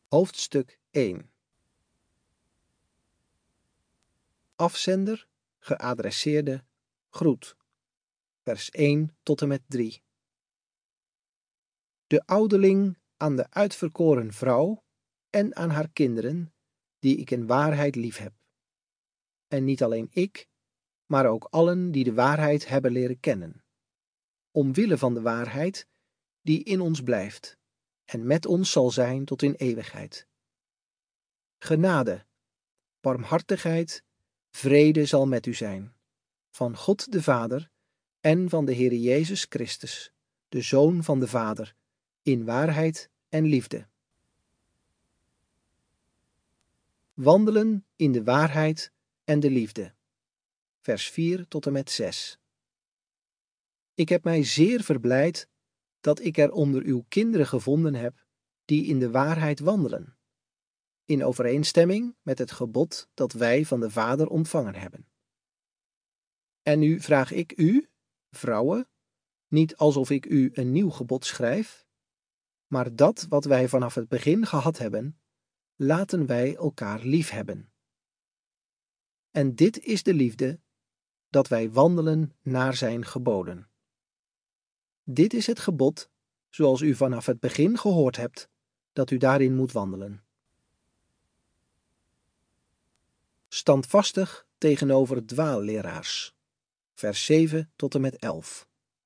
Hoofdstuk 1. Afzender, geadresseerde, groet. Vers 1 tot en met 3. De ouderling aan de uitverkoren vrouw en aan haar kinderen, die ik in waarheid liefheb. En niet alleen ik, maar ook allen die de waarheid hebben leren kennen. Omwille van de waarheid, die in ons blijft, en met ons zal zijn tot in eeuwigheid. Genade, barmhartigheid, vrede zal met u zijn, van God de Vader en van de Heere Jezus Christus, de Zoon van de Vader, in waarheid en liefde. Wandelen in de waarheid en de liefde. Vers 4 tot en met 6. Ik heb mij zeer verblijd dat ik er onder uw kinderen gevonden heb die in de waarheid wandelen, in overeenstemming met het gebod dat wij van de Vader ontvangen hebben. En nu vraag ik u, vrouwen, niet alsof ik u een nieuw gebod schrijf, maar dat wat wij vanaf het begin gehad hebben, laten wij elkaar liefhebben. En dit is de liefde, dat wij wandelen naar zijn geboden. Dit is het gebod, zoals u vanaf het begin gehoord hebt, dat u daarin moet wandelen. Standvastig tegenover dwaalleraars. Vers 7 tot en met 11.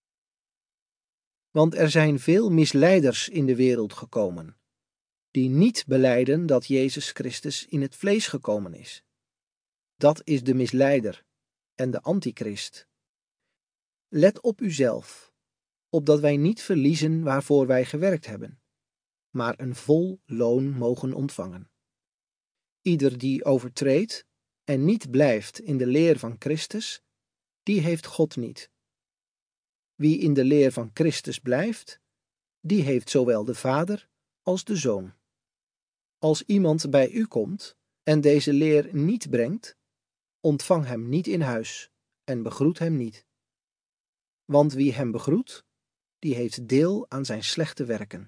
Want er zijn veel misleiders in de wereld gekomen, die niet belijden dat Jezus Christus in het vlees gekomen is. Dat is de misleider en de antichrist. Let op uzelf, opdat wij niet verliezen waarvoor wij gewerkt hebben, maar een vol loon mogen ontvangen. Ieder die overtreedt en niet blijft in de leer van Christus, die heeft God niet. Wie in de leer van Christus blijft, die heeft zowel de Vader als de Zoon. Als iemand bij u komt en deze leer niet brengt, ontvang hem niet in huis en begroet hem niet. Want wie hem begroet, die heeft deel aan zijn slechte werken.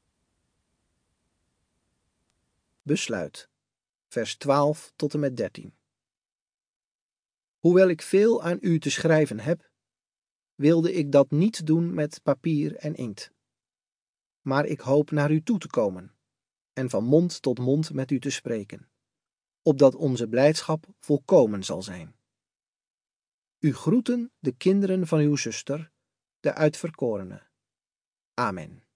Besluit. Vers 12 tot en met 13. Hoewel ik veel aan u te schrijven heb, wilde ik dat niet doen met papier en inkt. Maar ik hoop naar u toe te komen en van mond tot mond met u te spreken, opdat onze blijdschap volkomen zal zijn. U groeten de kinderen van uw zuster, de uitverkorene. Amen.